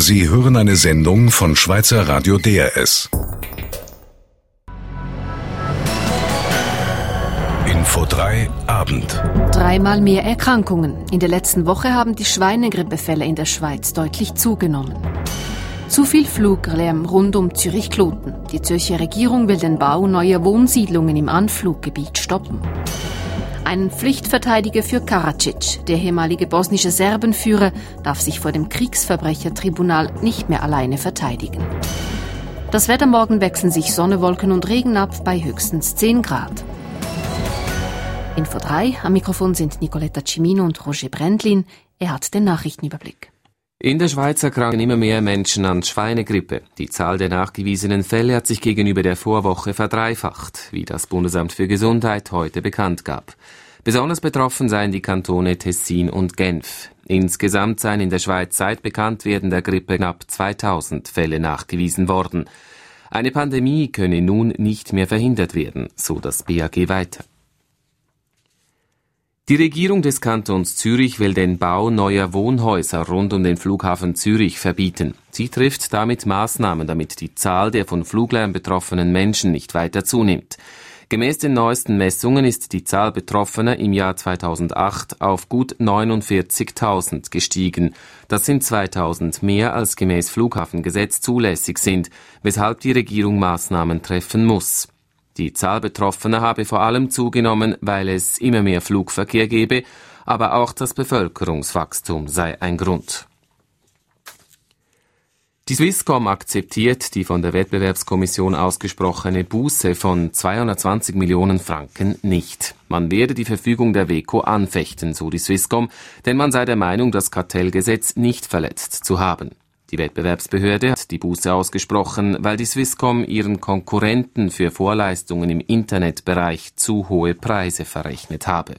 Sie hören eine Sendung von Schweizer Radio DRS. Info 3 Abend. 3-mal mehr Erkrankungen. In der letzten Woche haben die Schweinegrippefälle in der Schweiz deutlich zugenommen. Zu viel Fluglärm rund um Zürich-Kloten. Die Zürcher Regierung will den Bau neuer Wohnsiedlungen im Anfluggebiet stoppen. Ein Pflichtverteidiger für Karadzic. Der ehemalige bosnische Serbenführer darf sich vor dem Kriegsverbrechertribunal nicht mehr alleine verteidigen. Das Wetter: morgen wechseln sich Sonne, Wolken und Regen ab bei höchstens 10 Grad. Info 3, am Mikrofon sind Nicoletta Cimino und Roger Brändlin. Er hat den Nachrichtenüberblick. In der Schweiz erkranken immer mehr Menschen an Schweinegrippe. Die Zahl der nachgewiesenen Fälle hat sich gegenüber der Vorwoche verdreifacht, wie das Bundesamt für Gesundheit heute bekannt gab. Besonders betroffen seien die Kantone Tessin und Genf. Insgesamt seien in der Schweiz seit Bekanntwerden der Grippe knapp 2000 Fälle nachgewiesen worden. Eine Pandemie könne nun nicht mehr verhindert werden, so das BAG weiter. Die Regierung des Kantons Zürich will den Bau neuer Wohnhäuser rund um den Flughafen Zürich verbieten. Sie trifft damit Maßnahmen, damit die Zahl der von Fluglärm betroffenen Menschen nicht weiter zunimmt. Gemäß den neuesten Messungen ist die Zahl Betroffener im Jahr 2008 auf gut 49.000 gestiegen. Das sind 2.000 mehr, als gemäß Flughafengesetz zulässig sind, weshalb die Regierung Maßnahmen treffen muss. Die Zahl Betroffener habe vor allem zugenommen, weil es immer mehr Flugverkehr gebe, aber auch das Bevölkerungswachstum sei ein Grund. Die Swisscom akzeptiert die von der Wettbewerbskommission ausgesprochene Buße von 220 Millionen Franken nicht. Man werde die Verfügung der WEKO anfechten, so die Swisscom, denn man sei der Meinung, das Kartellgesetz nicht verletzt zu haben. Die Wettbewerbsbehörde hat die Buße ausgesprochen, weil die Swisscom ihren Konkurrenten für Vorleistungen im Internetbereich zu hohe Preise verrechnet habe.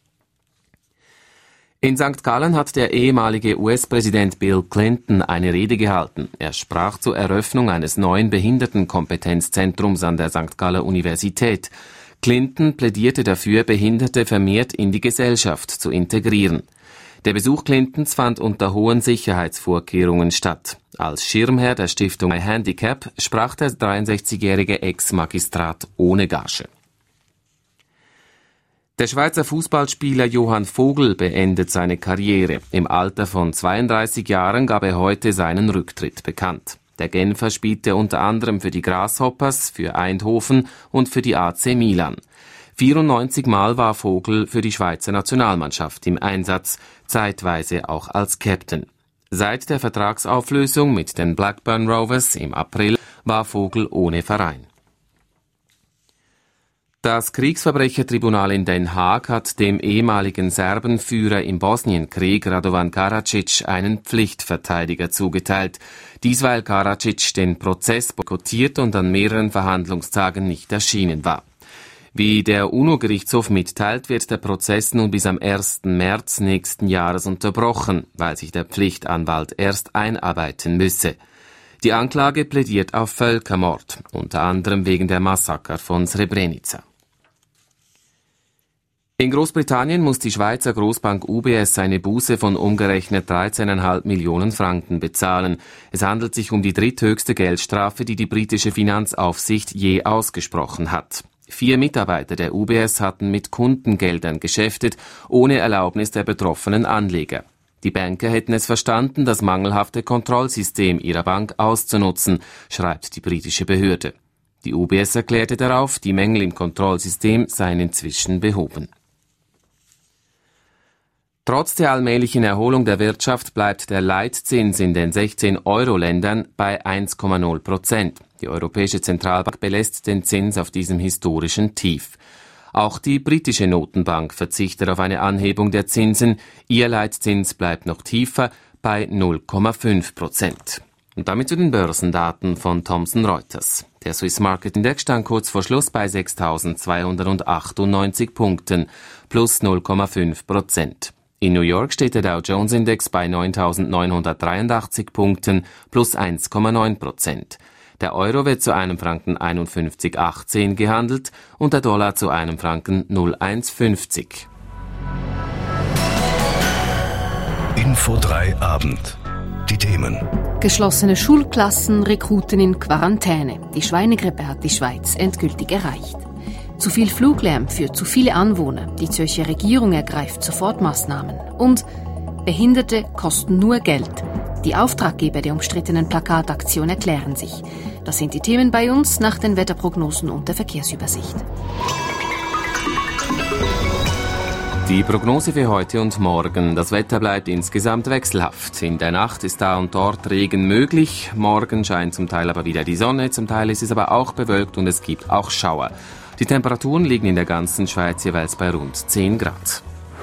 In St. Gallen hat der ehemalige US-Präsident Bill Clinton eine Rede gehalten. Er sprach zur Eröffnung eines neuen Behindertenkompetenzzentrums an der St. Galler Universität. Clinton plädierte dafür, Behinderte vermehrt in die Gesellschaft zu integrieren. Der Besuch Clintons fand unter hohen Sicherheitsvorkehrungen statt. Als Schirmherr der Stiftung iHandicap sprach der 63-jährige Ex-Magistrat ohne Gage. Der Schweizer Fußballspieler Johann Vogel beendet seine Karriere. Im Alter von 32 Jahren gab er heute seinen Rücktritt bekannt. Der Genfer spielte unter anderem für die Grasshoppers, für Eindhoven und für die AC Milan. 94 Mal war Vogel für die Schweizer Nationalmannschaft im Einsatz, zeitweise auch als Captain. Seit der Vertragsauflösung mit den Blackburn Rovers im April war Vogel ohne Verein. Das Kriegsverbrechertribunal in Den Haag hat dem ehemaligen Serbenführer im Bosnienkrieg Radovan Karadzic einen Pflichtverteidiger zugeteilt. Dies, weil Karadzic den Prozess boykottiert und an mehreren Verhandlungstagen nicht erschienen war. Wie der UNO-Gerichtshof mitteilt, wird der Prozess nun bis am 1. März nächsten Jahres unterbrochen, weil sich der Pflichtanwalt erst einarbeiten müsse. Die Anklage plädiert auf Völkermord, unter anderem wegen der Massaker von Srebrenica. In Großbritannien muss die Schweizer Großbank UBS eine Buße von umgerechnet 13,5 Millionen Franken bezahlen. Es handelt sich um die dritthöchste Geldstrafe, die die britische Finanzaufsicht je ausgesprochen hat. 4 Mitarbeiter der UBS hatten mit Kundengeldern geschäftet, ohne Erlaubnis der betroffenen Anleger. Die Banker hätten es verstanden, das mangelhafte Kontrollsystem ihrer Bank auszunutzen, schreibt die britische Behörde. Die UBS erklärte darauf, die Mängel im Kontrollsystem seien inzwischen behoben. Trotz der allmählichen Erholung der Wirtschaft bleibt der Leitzins in den 16-Euro-Ländern bei 1,0%. Die Europäische Zentralbank belässt den Zins auf diesem historischen Tief. Auch die britische Notenbank verzichtet auf eine Anhebung der Zinsen. Ihr Leitzins bleibt noch tiefer bei 0,5%. Und damit zu den Börsendaten von Thomson Reuters. Der Swiss Market Index stand kurz vor Schluss bei 6.298 Punkten, plus 0,5%. In New York steht der Dow Jones Index bei 9.983 Punkten, plus 1,9%. Der Euro wird zu einem Franken 51,18 gehandelt und der Dollar zu einem Franken 0,150. Info 3 Abend. Die Themen. Geschlossene Schulklassen, Rekruten in Quarantäne. Die Schweinegrippe hat die Schweiz endgültig erreicht. Zu viel Fluglärm für zu viele Anwohner. Die Zürcher Regierung ergreift Sofortmaßnahmen. Und Behinderte kosten nur Geld. Die Auftraggeber der umstrittenen Plakataktion erklären sich. Das sind die Themen bei uns nach den Wetterprognosen und der Verkehrsübersicht. Die Prognose für heute und morgen. Das Wetter bleibt insgesamt wechselhaft. In der Nacht ist da und dort Regen möglich. Morgen scheint zum Teil aber wieder die Sonne. Zum Teil ist es aber auch bewölkt und es gibt auch Schauer. Die Temperaturen liegen in der ganzen Schweiz jeweils bei rund 10 Grad.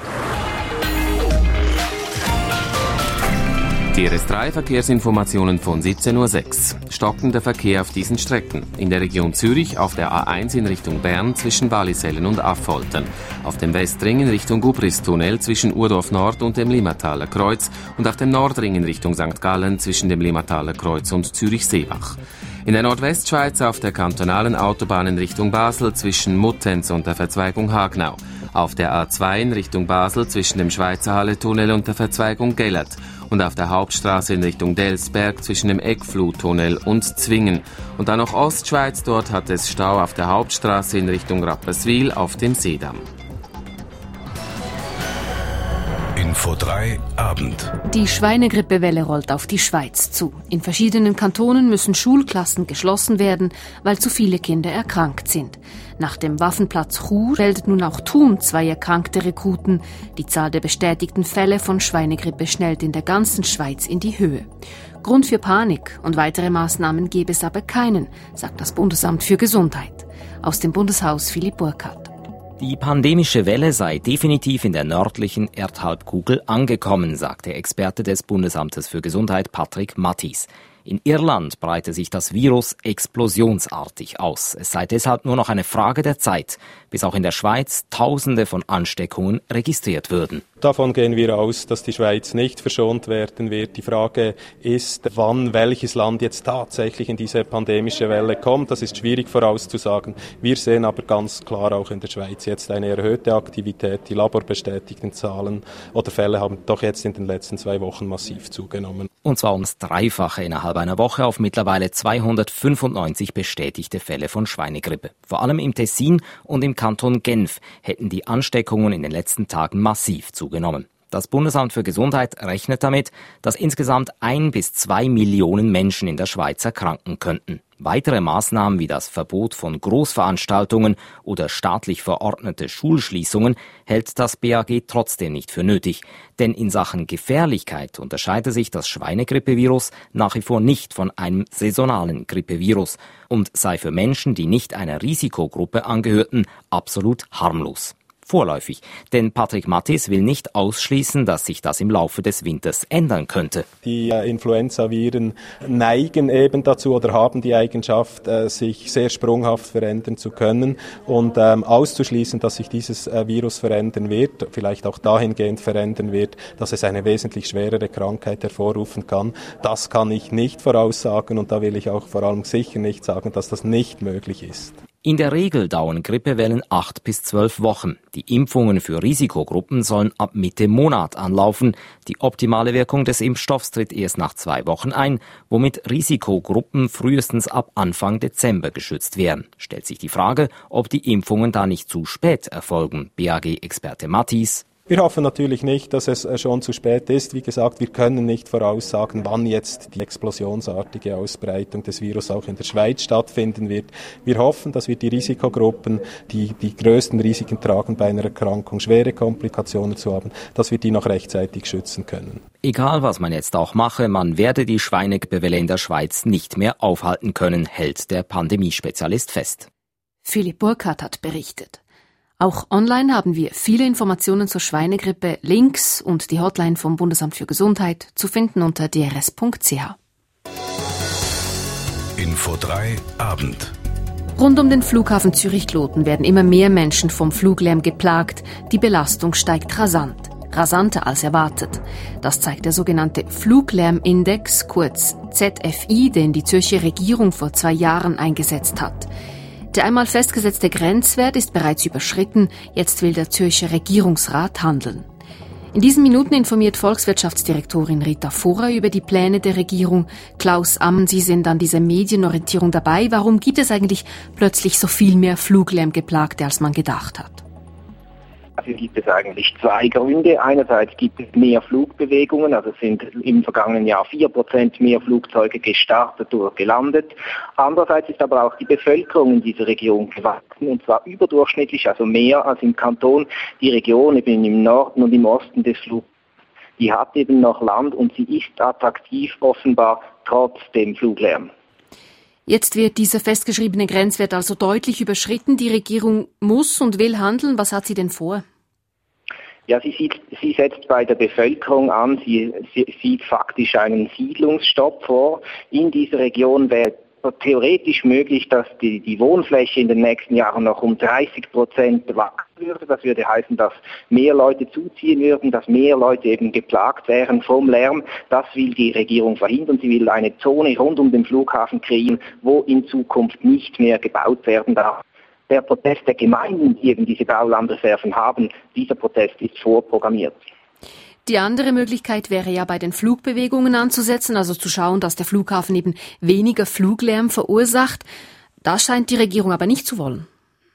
Die RS3-Verkehrsinformationen von 17.06 Uhr. Stockender Verkehr auf diesen Strecken. In der Region Zürich auf der A1 in Richtung Bern zwischen Wallisellen und Affoltern. Auf dem Westring in Richtung Gubristunnel zwischen Urdorf Nord und dem Limmataler Kreuz. Und auf dem Nordring in Richtung St. Gallen zwischen dem Limmataler Kreuz und Zürich-Seebach. In der Nordwestschweiz auf der kantonalen Autobahn in Richtung Basel zwischen Muttenz und der Verzweigung Hagnau. Auf der A2 in Richtung Basel zwischen dem Schweizer Halletunnel und der Verzweigung Gellert. Und auf der Hauptstraße in Richtung Delsberg zwischen dem Eckfluttunnel und Zwingen. Und dann noch Ostschweiz, dort hat es Stau auf der Hauptstraße in Richtung Rapperswil auf dem Seedamm. Info 3 Abend. Die Schweinegrippewelle rollt auf die Schweiz zu. In verschiedenen Kantonen müssen Schulklassen geschlossen werden, weil zu viele Kinder erkrankt sind. Nach dem Waffenplatz Chur meldet nun auch Thun 2 erkrankte Rekruten. Die Zahl der bestätigten Fälle von Schweinegrippe schnellt in der ganzen Schweiz in die Höhe. Grund für Panik und weitere Maßnahmen gäbe es aber keinen, sagt das Bundesamt für Gesundheit. Aus dem Bundeshaus Philipp Burkhardt. Die pandemische Welle sei definitiv in der nördlichen Erdhalbkugel angekommen, sagt der Experte des Bundesamtes für Gesundheit Patrick Matthies. In Irland breite sich das Virus explosionsartig aus. Es sei deshalb nur noch eine Frage der Zeit, bis auch in der Schweiz Tausende von Ansteckungen registriert würden. Davon gehen wir aus, dass die Schweiz nicht verschont werden wird. Die Frage ist, wann welches Land jetzt tatsächlich in diese pandemische Welle kommt. Das ist schwierig vorauszusagen. Wir sehen aber ganz klar auch in der Schweiz jetzt eine erhöhte Aktivität. Die laborbestätigten Zahlen oder Fälle haben doch jetzt in den letzten 2 Wochen massiv zugenommen. Und zwar ums Dreifache innerhalb einer Woche auf mittlerweile 295 bestätigte Fälle von Schweinegrippe. Vor allem im Tessin und im Kanton Genf hätten die Ansteckungen in den letzten Tagen massiv zugenommen. Das Bundesamt für Gesundheit rechnet damit, dass insgesamt 1 bis 2 Millionen Menschen in der Schweiz erkranken könnten. Weitere Maßnahmen wie das Verbot von Großveranstaltungen oder staatlich verordnete Schulschließungen hält das BAG trotzdem nicht für nötig. Denn in Sachen Gefährlichkeit unterscheide sich das Schweinegrippevirus nach wie vor nicht von einem saisonalen Grippevirus und sei für Menschen, die nicht einer Risikogruppe angehörten, absolut harmlos. Vorläufig, denn Patrick Matthies will nicht ausschließen, dass sich das im Laufe des Winters ändern könnte. Die Influenza-Viren neigen eben dazu oder haben die Eigenschaft, sich sehr sprunghaft verändern zu können und auszuschließen, dass sich dieses Virus verändern wird, vielleicht auch dahingehend verändern wird, dass es eine wesentlich schwerere Krankheit hervorrufen kann. Das kann ich nicht voraussagen und da will ich auch vor allem sicher nicht sagen, dass das nicht möglich ist. In der Regel dauern Grippewellen 8 bis 12 Wochen. Die Impfungen für Risikogruppen sollen ab Mitte Monat anlaufen. Die optimale Wirkung des Impfstoffs tritt erst nach 2 Wochen ein, womit Risikogruppen frühestens ab Anfang Dezember geschützt werden. Stellt sich die Frage, ob die Impfungen da nicht zu spät erfolgen. BAG-Experte Matthies. Wir hoffen natürlich nicht, dass es schon zu spät ist. Wie gesagt, wir können nicht voraussagen, wann jetzt die explosionsartige Ausbreitung des Virus auch in der Schweiz stattfinden wird. Wir hoffen, dass wir die Risikogruppen, die die größten Risiken tragen, bei einer Erkrankung schwere Komplikationen zu haben, dass wir die noch rechtzeitig schützen können. Egal, was man jetzt auch mache, man werde die Schweinegrippewelle in der Schweiz nicht mehr aufhalten können, hält der Pandemiespezialist fest. Philipp Burkhardt hat berichtet. Auch online haben wir viele Informationen zur Schweinegrippe, Links und die Hotline vom Bundesamt für Gesundheit zu finden unter drs.ch. Info 3 Abend. Rund um den Flughafen Zürich-Kloten werden immer mehr Menschen vom Fluglärm geplagt. Die Belastung steigt rasant. Rasanter als erwartet. Das zeigt der sogenannte Fluglärmindex, kurz ZFI, den die Zürcher Regierung vor 2 Jahren eingesetzt hat. Der einmal festgesetzte Grenzwert ist bereits überschritten, jetzt will der Zürcher Regierungsrat handeln. In diesen Minuten informiert Volkswirtschaftsdirektorin Rita Furrer über die Pläne der Regierung. Klaus Ammann, Sie sind an dieser Medienorientierung dabei. Warum gibt es eigentlich plötzlich so viel mehr Fluglärmgeplagte, als man gedacht hat? Dafür gibt es eigentlich zwei Gründe. Einerseits gibt es mehr Flugbewegungen, also sind im vergangenen Jahr 4% mehr Flugzeuge gestartet oder gelandet. Andererseits ist aber auch die Bevölkerung in dieser Region gewachsen, und zwar überdurchschnittlich, also mehr als im Kanton. Die Region eben im Norden und im Osten des Flugs, die hat eben noch Land und sie ist attraktiv offenbar trotz dem Fluglärm. Jetzt wird dieser festgeschriebene Grenzwert also deutlich überschritten. Die Regierung muss und will handeln. Was hat sie denn vor? Ja, sie setzt bei der Bevölkerung an, sie sieht faktisch einen Siedlungsstopp vor. In dieser Region wäre theoretisch möglich, dass die Wohnfläche in den nächsten Jahren noch um 30% wachsen würde. Das würde heißen, dass mehr Leute zuziehen würden, dass mehr Leute eben geplagt wären vom Lärm. Das will die Regierung verhindern. Sie will eine Zone rund um den Flughafen kreieren, wo in Zukunft nicht mehr gebaut werden darf. Der Protest der Gemeinden, die eben diese Baulandreserven haben, dieser Protest ist vorprogrammiert. Die andere Möglichkeit wäre ja, bei den Flugbewegungen anzusetzen, also zu schauen, dass der Flughafen eben weniger Fluglärm verursacht. Das scheint die Regierung aber nicht zu wollen.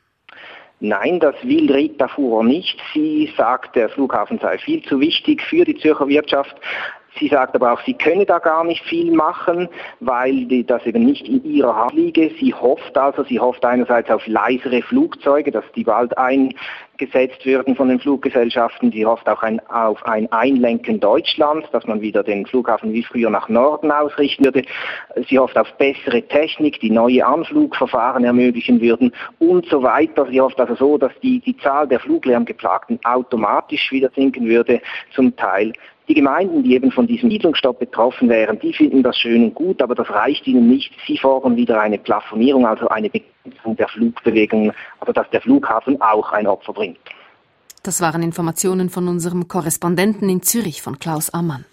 Nein, das will Rita Furrer nicht. Sie sagt, der Flughafen sei viel zu wichtig für die Zürcher Wirtschaft. Sie sagt aber auch, sie könne da gar nicht viel machen, weil das eben nicht in ihrer Hand liege. Sie hofft einerseits auf leisere Flugzeuge, dass die bald eingesetzt würden von den Fluggesellschaften. Sie hofft auch auf ein Einlenken Deutschlands, dass man wieder den Flughafen wie früher nach Norden ausrichten würde. Sie hofft auf bessere Technik, die neue Anflugverfahren ermöglichen würden und so weiter. Sie hofft also so, dass die Zahl der Fluglärmgeplagten automatisch wieder sinken würde, zum Teil. Die Gemeinden, die eben von diesem Siedlungsstopp betroffen wären, die finden das schön und gut, aber das reicht ihnen nicht. Sie fordern wieder eine Plafonierung, also eine Begrenzung der Flugbewegungen, also dass der Flughafen auch ein Opfer bringt. Das waren Informationen von unserem Korrespondenten in Zürich, von Klaus Ammann.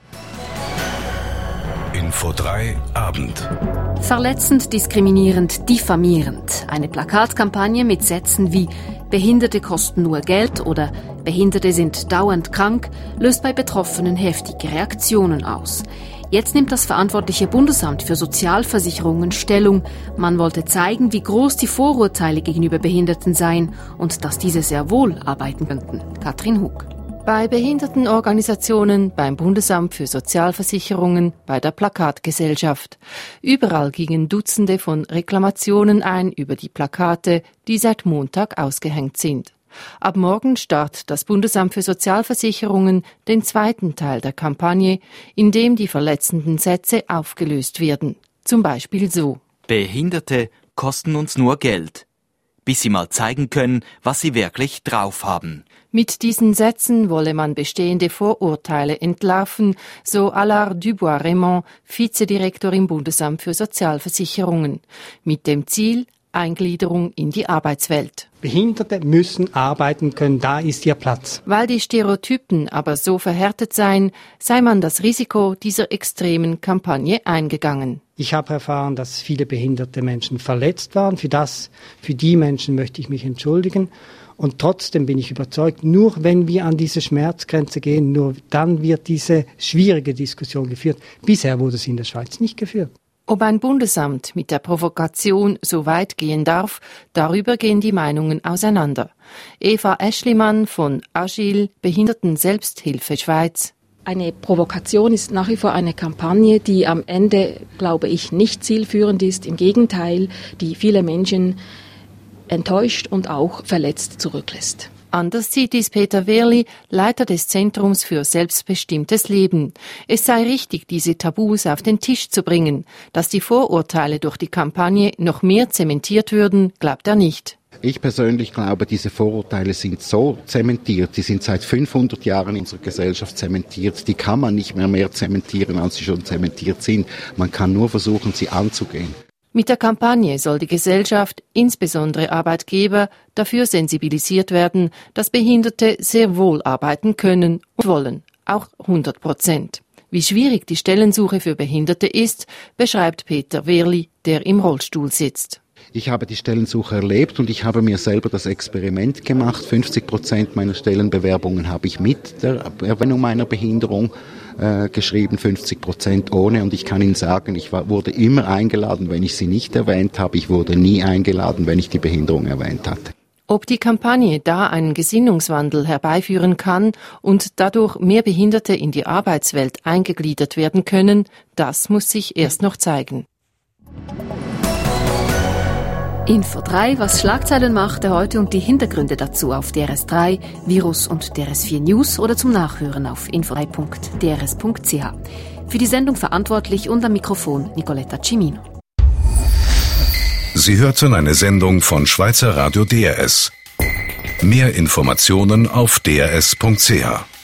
Info 3 Abend. Verletzend, diskriminierend, diffamierend. Eine Plakatkampagne mit Sätzen wie Behinderte kosten nur Geld oder Behinderte sind dauernd krank löst bei Betroffenen heftige Reaktionen aus. Jetzt nimmt das verantwortliche Bundesamt für Sozialversicherungen Stellung. Man wollte zeigen, wie groß die Vorurteile gegenüber Behinderten seien und dass diese sehr wohl arbeiten könnten. Katrin Hug. Bei Behindertenorganisationen, beim Bundesamt für Sozialversicherungen, bei der Plakatgesellschaft. Überall gingen Dutzende von Reklamationen ein über die Plakate, die seit Montag ausgehängt sind. Ab morgen startet das Bundesamt für Sozialversicherungen den zweiten Teil der Kampagne, in dem die verletzenden Sätze aufgelöst werden. Zum Beispiel so: Behinderte kosten uns nur Geld, bis sie mal zeigen können, was sie wirklich drauf haben. Mit diesen Sätzen wolle man bestehende Vorurteile entlarven, so Allard Dubois-Raymond, Vizedirektor im Bundesamt für Sozialversicherungen. Mit dem Ziel Eingliederung in die Arbeitswelt. Behinderte müssen arbeiten können, da ist ihr Platz. Weil die Stereotypen aber so verhärtet seien, sei man das Risiko dieser extremen Kampagne eingegangen. Ich habe erfahren, dass viele behinderte Menschen verletzt waren. Für die Menschen möchte ich mich entschuldigen. Und trotzdem bin ich überzeugt, nur wenn wir an diese Schmerzgrenze gehen, nur dann wird diese schwierige Diskussion geführt. Bisher wurde sie in der Schweiz nicht geführt. Ob ein Bundesamt mit der Provokation so weit gehen darf, darüber gehen die Meinungen auseinander. Eva Eschlimann von Agil, Behinderten-Selbsthilfe Schweiz. Eine Provokation ist nach wie vor eine Kampagne, die am Ende, glaube ich, nicht zielführend ist. Im Gegenteil, die viele Menschen enttäuscht und auch verletzt zurücklässt. Anders sieht dies Peter Wehrli, Leiter des Zentrums für selbstbestimmtes Leben. Es sei richtig, diese Tabus auf den Tisch zu bringen. Dass die Vorurteile durch die Kampagne noch mehr zementiert würden, glaubt er nicht. Ich persönlich glaube, diese Vorurteile sind so zementiert, die sind seit 500 Jahren in unserer Gesellschaft zementiert. Die kann man nicht mehr zementieren, als sie schon zementiert sind. Man kann nur versuchen, sie anzugehen. Mit der Kampagne soll die Gesellschaft, insbesondere Arbeitgeber, dafür sensibilisiert werden, dass Behinderte sehr wohl arbeiten können und wollen, auch 100%. Wie schwierig die Stellensuche für Behinderte ist, beschreibt Peter Wehrli, der im Rollstuhl sitzt. Ich habe die Stellensuche erlebt und ich habe mir selber das Experiment gemacht. 50% meiner Stellenbewerbungen habe ich mit der Erwähnung meiner Behinderung geschrieben, 50% ohne. Und ich kann Ihnen sagen, ich wurde immer eingeladen, wenn ich sie nicht erwähnt habe. Ich wurde nie eingeladen, wenn ich die Behinderung erwähnt hatte. Ob die Kampagne da einen Gesinnungswandel herbeiführen kann und dadurch mehr Behinderte in die Arbeitswelt eingegliedert werden können, das muss sich erst noch zeigen. Info 3, was Schlagzeilen machte heute und die Hintergründe dazu auf DRS3, Virus und DRS4 News oder zum Nachhören auf info3.drs.ch. Für die Sendung verantwortlich und am Mikrofon Nicoletta Cimino. Sie hörten eine Sendung von Schweizer Radio DRS. Mehr Informationen auf drs.ch.